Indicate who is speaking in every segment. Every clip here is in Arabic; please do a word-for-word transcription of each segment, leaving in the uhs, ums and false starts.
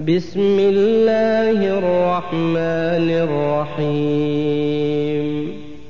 Speaker 1: بسم الله الرحمن الرحيم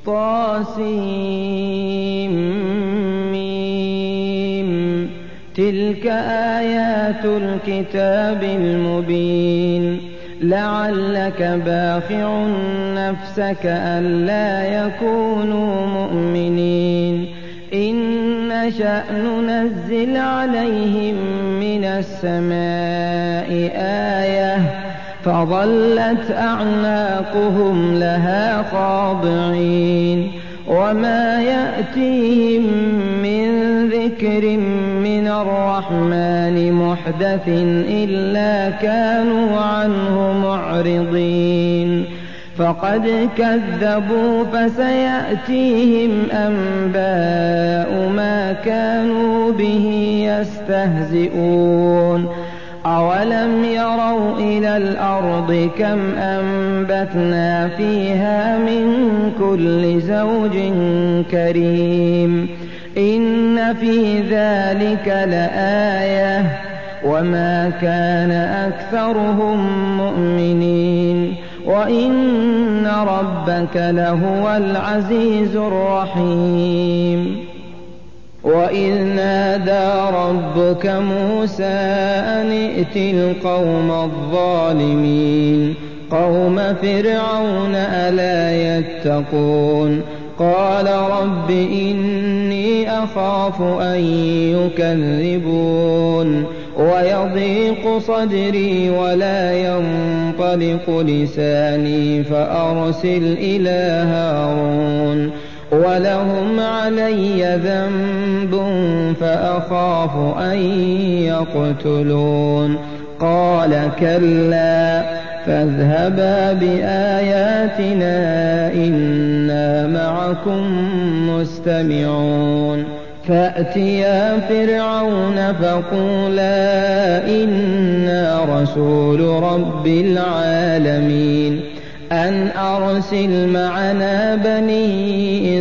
Speaker 1: طاسيم تلك آيات الكتاب المبين لعلك باخع نفسك ألا يكونوا مؤمنين إن نشأ ننزل عليهم من السماء آية فظلت أعناقهم لها خاضعين وما يأتيهم من ذكر من الرحمن محدث إلا كانوا عنه معرضين فقد كذبوا فسيأتيهم أنباء ما كانوا به يستهزئون أولم يروا إلى الأرض كم أنبتنا فيها من كل زوج كريم إن في ذلك لآية وما كان أكثرهم مؤمنين وإن ربك لهو العزيز الرحيم وإذ نادى ربك موسى أن ائت القوم الظالمين قوم فرعون ألا يتقون قال رب إني أخاف أن يكذبون ويضيق صدري ولا ينطلق لساني فأرسل إلى هارون ولهم علي ذنب فأخاف أن يقتلون قال كلا فاذهبا بآياتنا إنا معكم مستمعون فأتيا فرعون فقولا إنا رسول رب العالمين أن أرسل معنا بني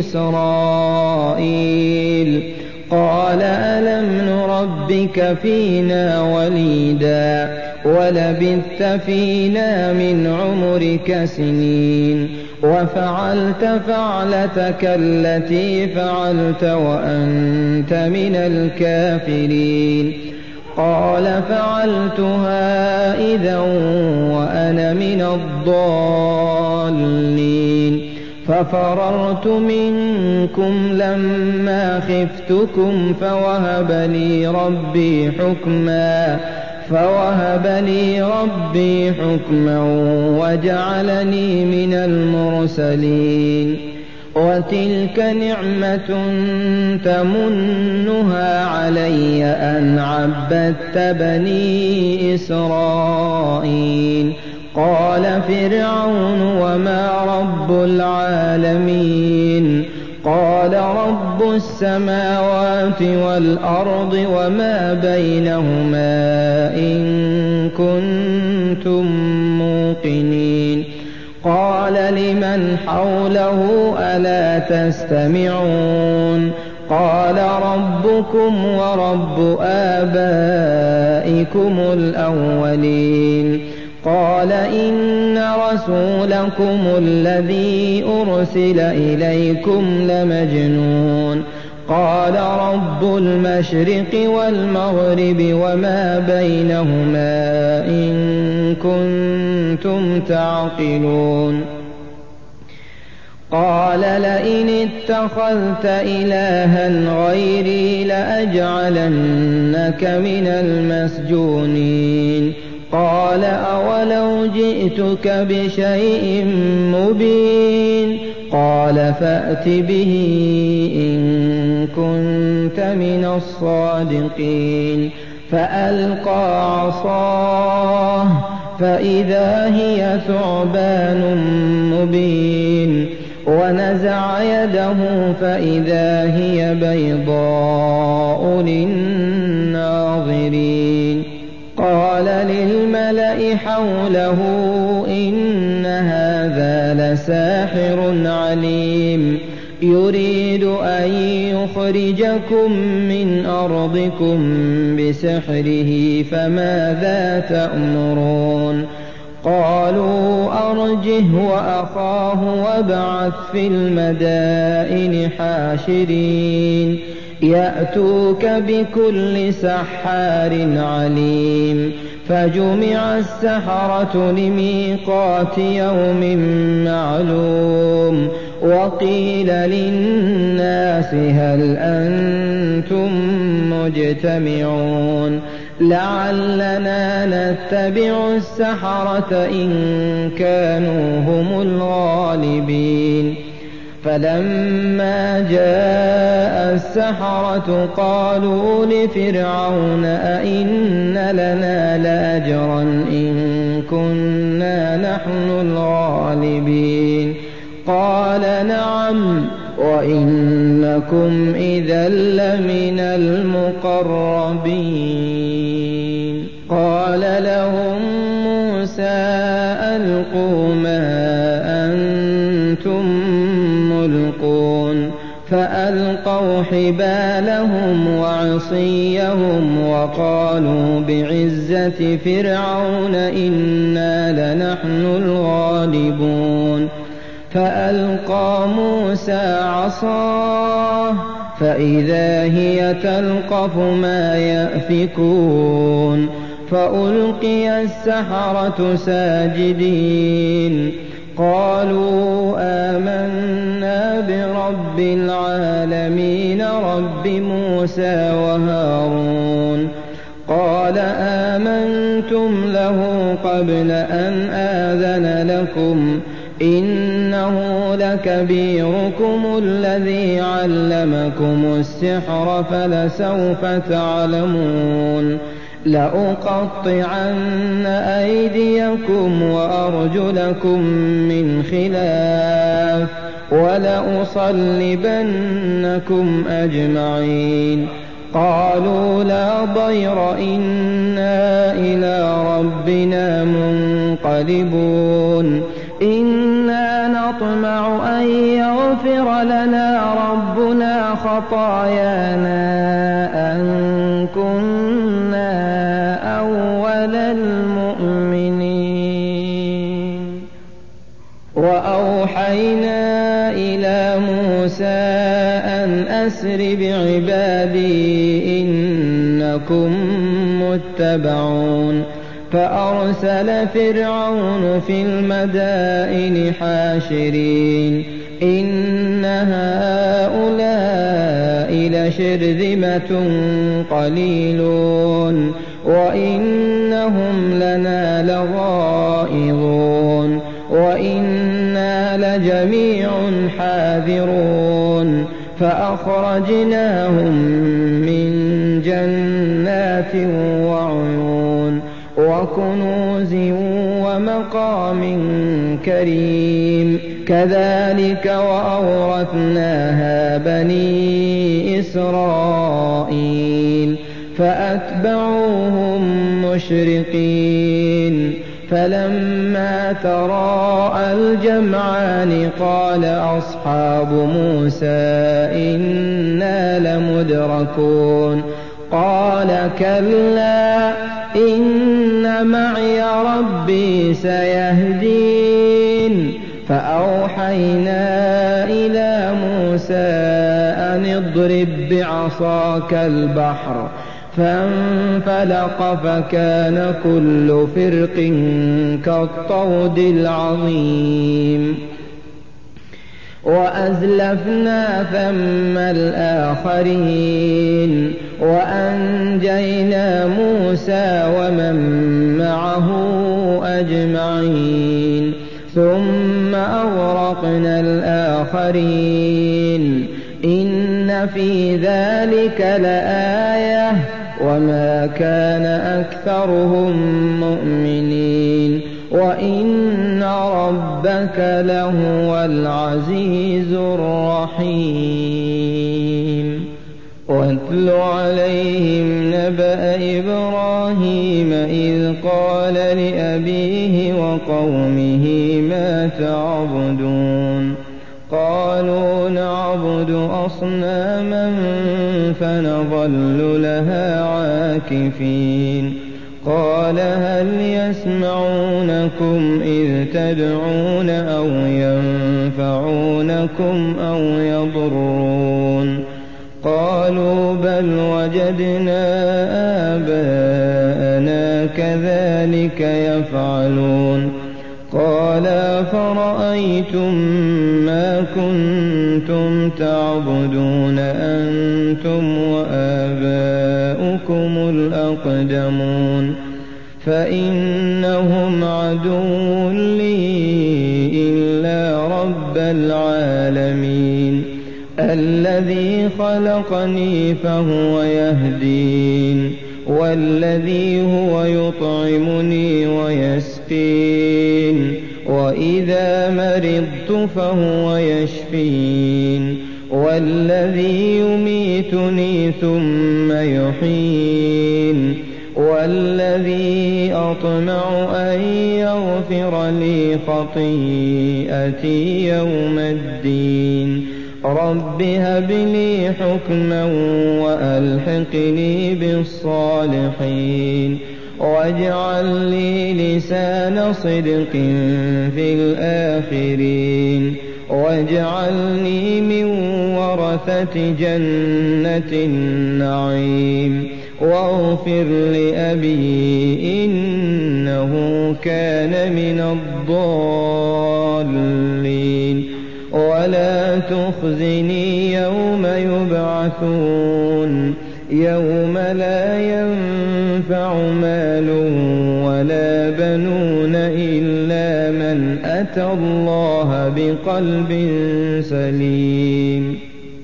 Speaker 1: إسرائيل قال ألم نربك فينا وليدا ولبثت فينا من عمرك سنين وفعلت فعلتك التي فعلت وأنت من الكافرين قال فعلتها إذا وأنا من الضالين ففررت منكم لما خفتكم فوهب لي ربي حكما فوهب لي ربي حكما وجعلني من المرسلين وتلك نعمة تمنها علي أن عبدت بني إسرائيل قال فرعون وما رب العالمين قال رب السماوات والأرض وما بينهما إن كنتم موقنين قال لمن حوله ألا تستمعون قال ربكم ورب آبائكم الأولين قال إن رسولكم الذي أرسل إليكم لمجنون قال رب المشرق والمغرب وما بينهما إن كنتم تعقلون قال لئن اتخذت إلها غيري لأجعلنك من المسجونين قال أولو جئتك بشيء مبين قال فأت به إن كنت من الصادقين فألقى عصاه فإذا هي ثعبان مبين ونزع يده فإذا هي بيضاء للناظرين قال للملأ حوله إن هذا لساحر عليم يريد أن يخرجكم من أرضكم بسحره فماذا تأمرون قالوا أرجه وأخاه وابعث في المدائن حاشرين يأتوك بكل سحار عليم فجمع السحرة لميقات يوم معلوم وقيل للناس هل أنتم مجتمعون لعلنا نتبع السحرة إن كانوا هم الغالبين فلما جاء السحرة قالوا لفرعون أئن لنا لأجرا إن كنا نحن الغالبين قال نعم وإنكم إذا لمن المقربين قال لهم موسى ألقوا ما أنتم ملقون فألقوا حبالهم وعصيهم وقالوا بعزة فرعون إنا لنحن الغالبون فألقى موسى عصاه فإذا هي تلقف ما يأفكون فألقي السحرة ساجدين قالوا آمنا برب العالمين رب موسى وهارون قال آمنتم له قبل أن آذن لكم إنه لكبيركم الذي علمكم السحر فلسوف تعلمون لأقطعن أيديكم وأرجلكم من خلاف ولأصلبنكم أجمعين قالوا لا ضير إنا إلى ربنا منقلبون إنا نطمع أن يغفر لنا ربنا خطايانا أن كنا أول المؤمنين وأوحينا إلى موسى أن أسر بعبادي إنكم متبعون فأرسل فرعون في المدائن حاشرين إن هؤلاء لشرذمة قليلون وإنهم لنا لغائظون وإنا لجميع حاذرون فأخرجناهم من جنات وعيون وكنوز ومقام كريم كذلك وأورثناها بني إسرائيل فأتبعوهم مشرقين فلما تراءى الجمعان قال أصحاب موسى إنا لمدركون قال كلا إن معي ربي سيهدين فأوحينا إلى موسى أن اضرب بعصاك البحر فانفلق فكان كل فرق كالطود العظيم وأزلفنا ثم الآخرين وأنجينا موسى ومن معه أجمعين ثم أغرقنا الآخرين إن في ذلك لآية وما كان أكثرهم مؤمنين وإن ربك لهو العزيز الرحيم واتل عليهم نبأ إبراهيم إذ قال لأبيه وقومه ما تعبدون قالوا نعبد أصناما فنظل لها عاكفين قال هل يسمعونكم إذ تدعون أو ينفعونكم أو يضرون قالوا بل وجدنا آباءنا كذلك يفعلون قال فرأيتم ما كنتم تعبدون أنتم وآباؤكم الأقدمون فإنهم عدو لي إلا رب العالمين الذي خلقني فهو يهدين والذي هو يطعمني ويسقين وإذا مرضت فهو يشفين والذي يميتني ثم يحيين والذي أطمع أن يغفر لي خطيئتي يوم الدين رب هب لي حكما وألحقني بالصالحين واجعل لي لسان صدق في الآخرين واجعلني من ورثة جنة النعيم واغفر لأبي إنه كان من الضالين ولا تخزني يوم يبعثون يوم لا ينفع مال ولا بنون إلا من أتى الله بقلب سليم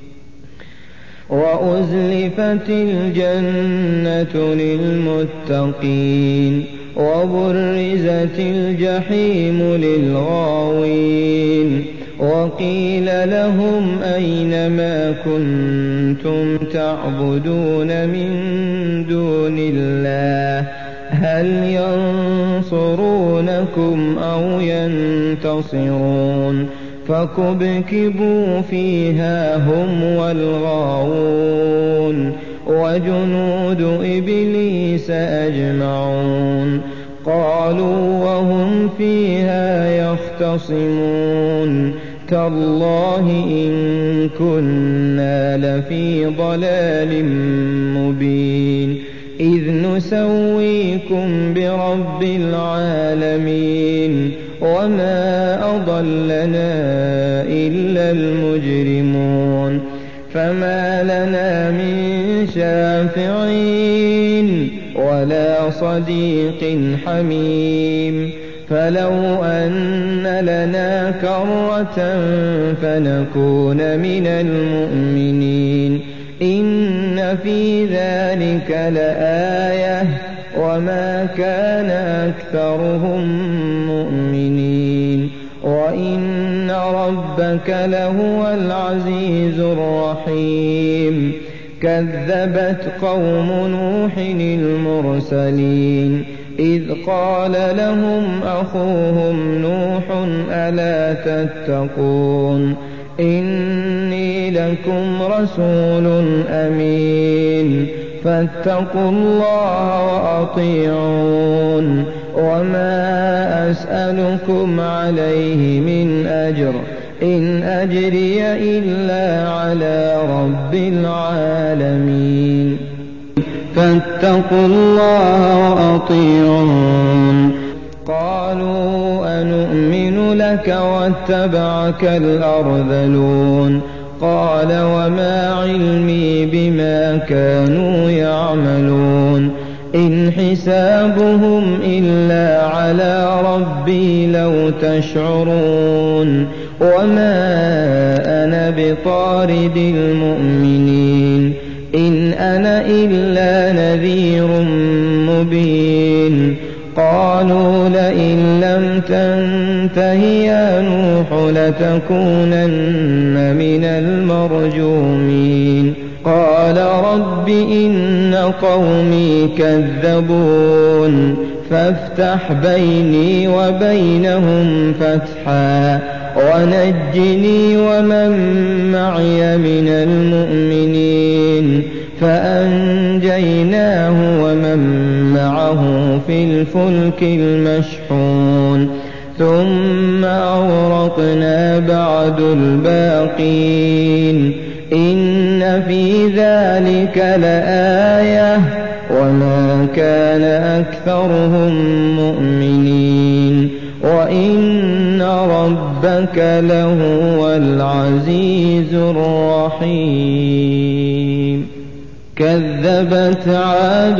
Speaker 1: وأزلفت الجنة للمتقين وبرزت الجحيم للغاوين وقيل لهم أين ما كنتم تعبدون من دون الله هل ينصرونكم أو ينتصرون فكبكبوا فيها هم والغاوون وجنود إبليس أجمعون قالوا وهم فيها يختصمون تالله إن كنا لفي ضلال مبين إذ نسويكم برب العالمين وما أضلنا إلا المجرمون فما لنا من شافعين ولا صديق حميم فلو أن لنا كرة فنكون من المؤمنين إن في ذلك لآية وما كان أكثرهم مؤمنين وإن ربك لهو العزيز الرحيم كذبت قوم نوح المرسلين إذ قال لهم أخوهم نوح ألا تتقون إني لكم رسول أمين فاتقوا الله وأطيعون وما أسألكم عليه من أجر إن أجري إلا على رب العالمين فاتقوا الله وأطيعون قالوا أنؤمن لك واتبعك الأرذلون قال وما علمي بما كانوا يعملون إن حسابهم إلا على ربي لو تشعرون وما أنا بطارد المؤمنين إن أنا إلا نذير مبين قالوا لئن لم تنته يا نوح لتكونن من المرجومين قال رب إن قومي كذبون فافتح بيني وبينهم فتحا ونجني ومن معي من المؤمنين فأنجيناه ومن معه في الفلك المشحون ثم أغرقنا بعد الباقين إن في ذلك لآية وما كان أكثرهم مؤمنين وإن ربك لهو العزيز الرحيم كذبت عاد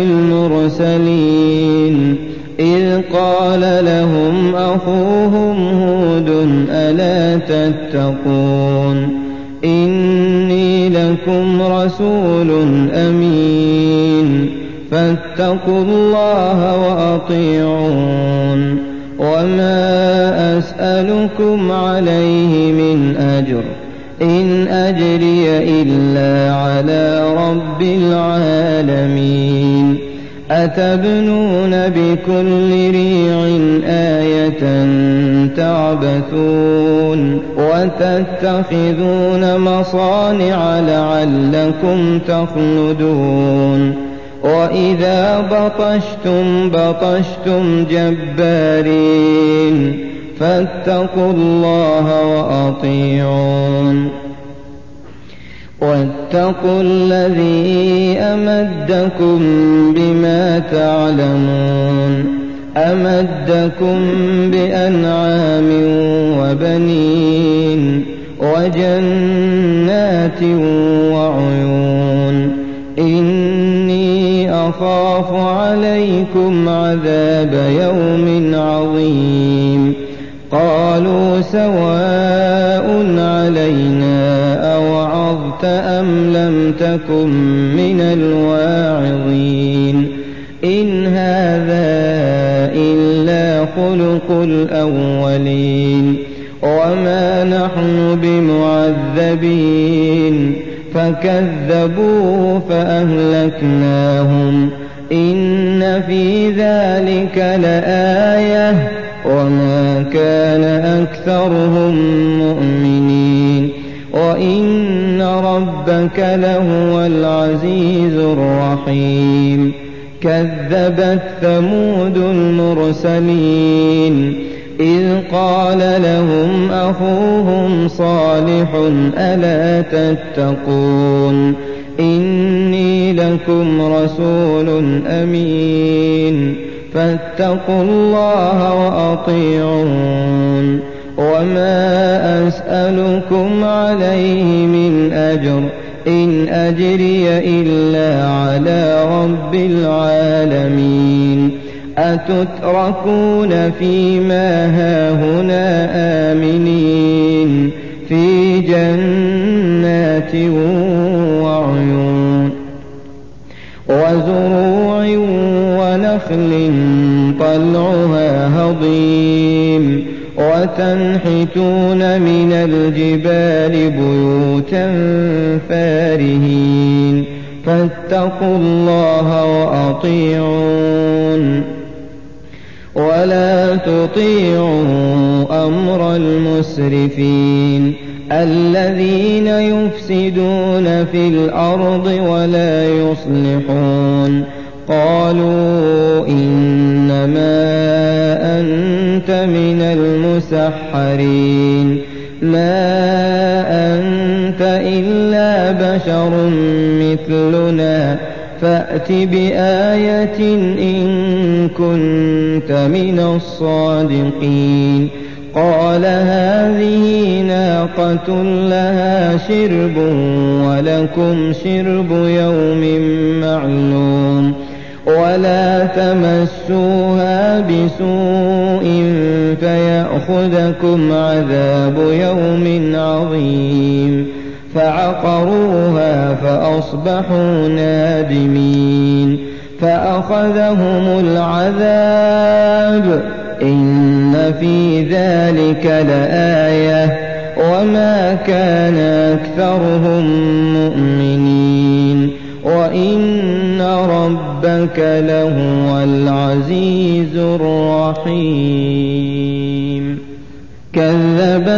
Speaker 1: المرسلين إذ قال لهم أخوهم هود ألا تتقون إني لكم رسول أمين فاتقوا الله وأطيعون وما أسألكم عليه من أجر إن أجري إلا على رب العالمين أتبنون بكل ريع آية تعبثون وتتخذون مصانع لعلكم تخلدون وإذا بطشتم بطشتم جبارين فاتقوا الله وأطيعون واتقوا الذي أمدكم بما تعلمون أمدكم بأنعام وبنين وجنات وعيون إني أخاف عليكم عذاب يوم عظيم قالوا سواء علينا أوعظت أم لم تكن من الواعظين إن هذا إلا خلق الأولين وما نحن بمعذبين فكذبوه فأهلكناهم إن في ذلك لآية وما كان أكثرهم مؤمنين وإن ربك لهو العزيز الرحيم كذبت ثمود المرسلين إذ قال لهم أخوهم صالح ألا تتقون إني لكم رسول أمين فاتقوا الله وأطيعون وما أسألكم عليه من أجر إن أجري إلا على رب العالمين أتتركون فيما هاهنا آمنين في جنات وعيون وزروع ونخل طلعها هضيم وتنحتون من الجبال بيوتا فارهين فاتقوا الله وأطيعون ولا تطيعوا أمر المسرفين الذين يفسدون في الأرض ولا يصلحون قالوا إنما أنت من المسحرين ما أنت إلا بشر مثلنا فأت بآية إن كنت من الصادقين قال هذه ناقة لها شرب ولكم شرب يوم معلوم ولا تمسوها بسوء فيأخذكم عذاب يوم عظيم فعقروها فأصبحوا نادمين فأخذهم العذاب إن في ذلك لآية وما كان أكثرهم مؤمنين وإن ربك لهو العزيز الرحيم كذبت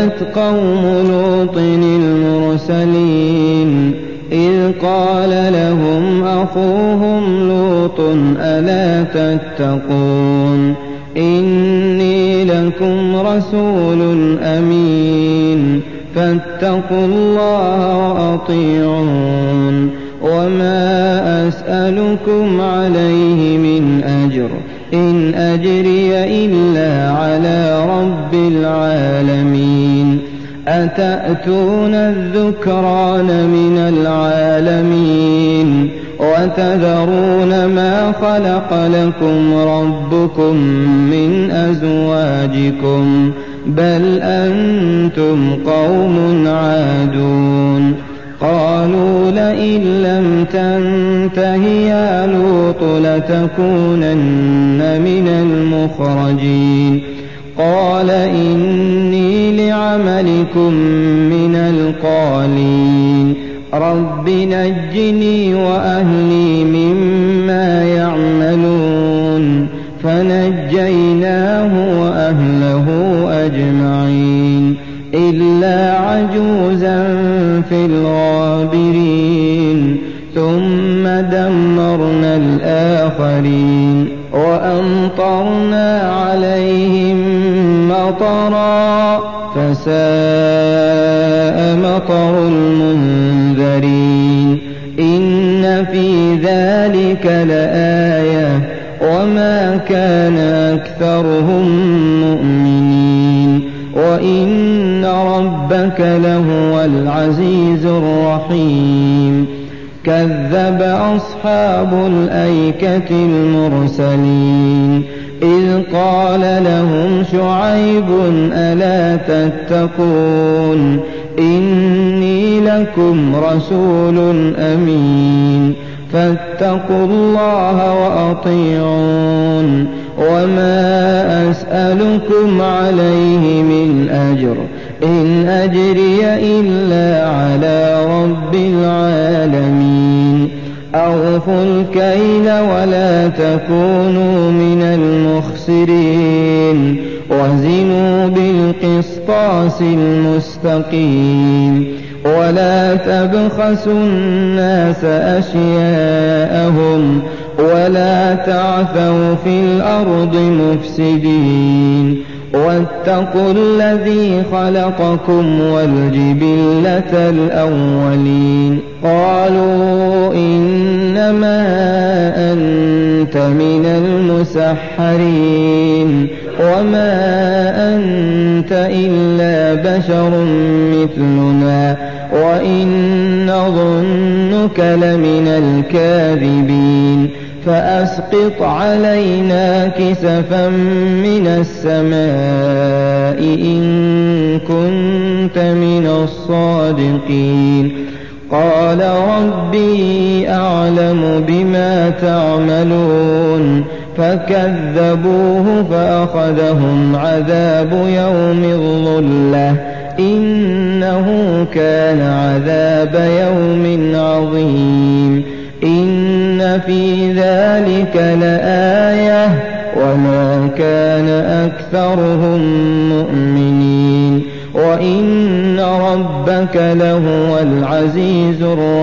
Speaker 1: كذبت قوم لوط المرسلين إذ قال لهم أخوهم لوط ألا تتقون إني لكم رسول أمين فاتقوا الله وأطيعون وما أسألكم عليه من أجر إن أجري إلا على رب العالمين أتأتون الذكران من العالمين وتذرون ما خلق لكم ربكم من أزواجكم بل أنتم قوم عادون قالوا لئن لم تنته يا لوط لتكونن من المخرجين قال إني لعملكم من القالين رب نجني وأهلي مما يعملون فنجيناه وأهله أجمعين إلا عجوزا في الغابرين ثم دمرنا الآخرين وأمطرنا عليهم مطرا فساء مطر المنذرين إن في ذلك لآية وما كان أكثرهم مؤمنين وإن ربك لهو العزيز الرحيم كذب أصحاب الأيكة المرسلين إذ قال لهم شعيب ألا تتقون إني لكم رسول أمين فاتقوا الله وأطيعون وما أسألكم عليه من أجر إن أجري إلا على رب العالمين أوفوا الكيل ولا تكونوا من المخسرين وزنوا بالقسطاس المستقيم ولا تبخسوا الناس أشياءهم ولا تعثوا في الأرض مفسدين واتقوا الذي خلقكم والجبلة الأولين قالوا إنما أنت من المسحرين وما أنت إلا بشر مثلنا وإن نظنك لمن الكاذبين فأسقط علينا كسفا من السماء إن كنت من الصادقين قال ربي أعلم بما تعملون فكذبوه فأخذهم عذاب يوم الظلة إنه كان عذاب يوم عظيم إن في ذلك لآية وما كان أكثرهم مؤمنين وإن ربك لهو العزيز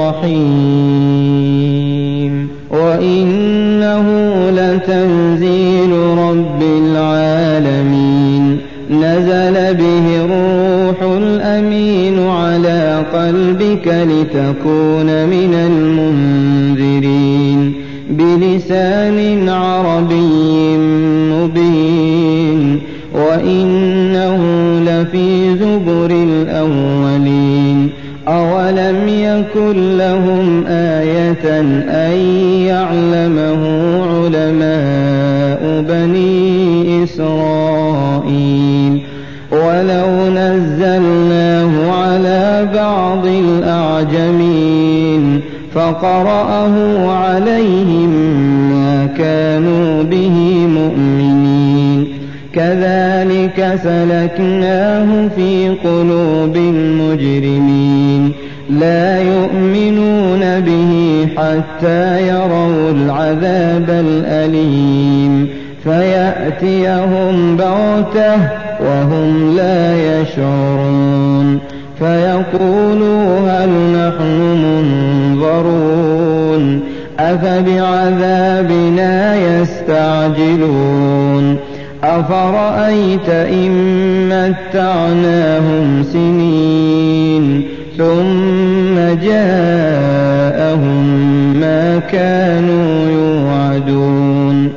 Speaker 1: الرحيم وإنه لتنزيل رب العالمين نزل به الروح الأمين على قلبك لتكون من المنذرين بلسان عربي مبين وإنه لفي زبر الأولين أولم يكن لهم آية أن يعلمه علماء بني إسرائيل ولو نزلناه على بعض الأعجمين فقرأه عليهم ما كانوا به مؤمنين كذلك سلكناه في قلوب المجرمين لا يؤمنون به حتى يروا العذاب الأليم فيأتيهم بغتة وهم لا يشعرون فيقولوا هل نحن منظرون أفبعذابنا يستعجلون أفرأيت إن متعناهم سنين ثم جاءهم ما كانوا يوعدون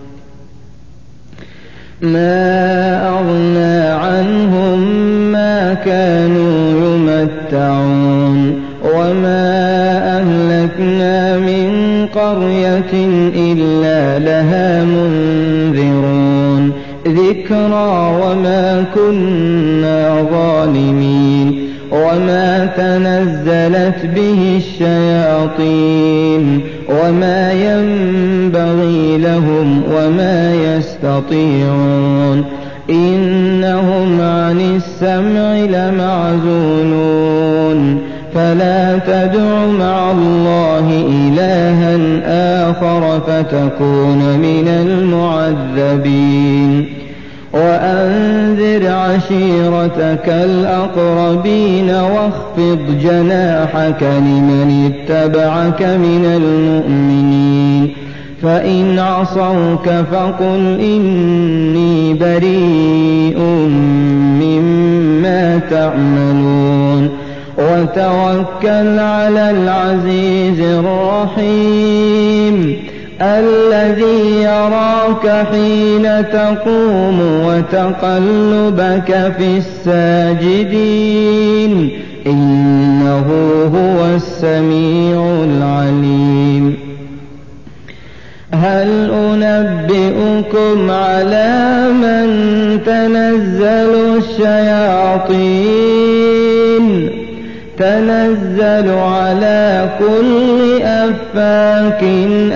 Speaker 1: ما أغنى عنهم ما كانوا يمتعون وما أهلكنا من قرية إلا لها منذرون ذكرى وما كنا ظالمين وما تنزلت به الشياطين وما ينبغي لهم وما يستطيعون إنهم عن السمع لمعزولون فلا تدع مع الله إلها آخر فتكون من المعذبين وأنذر عشيرتك الأقربين واخفض جناحك لمن اتبعك من المؤمنين فإن عصوك فقل إني بريء مما تعملون وتوكل على العزيز الرحيم الذي يراك حين تقوم وتقلبك في الساجدين إنه هو السميع العليم هل أنبئكم على من تنزل الشياطين تنزل على كل أفاك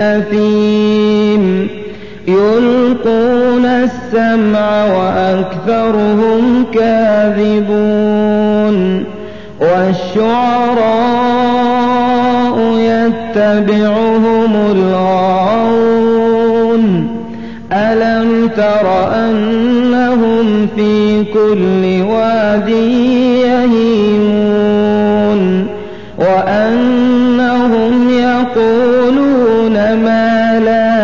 Speaker 1: أثيم يلقون السمع وأكثرهم كاذبون والشعراء يتبعهم الغاوون ألم تر أنهم في كل واد يهيمون وأنهم يقولون ما لا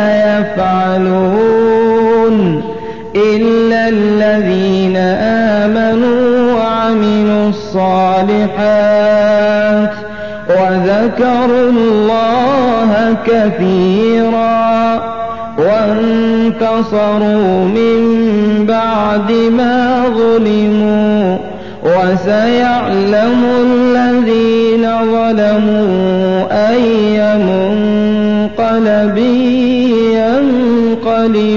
Speaker 1: يفعلون إلا الذين آمنوا وعملوا الصالحات وذكروا الله كثيرا وانتصروا من بعد ما ظلموا وسيعلم الذين ظلموا أي منقلب ينقلبون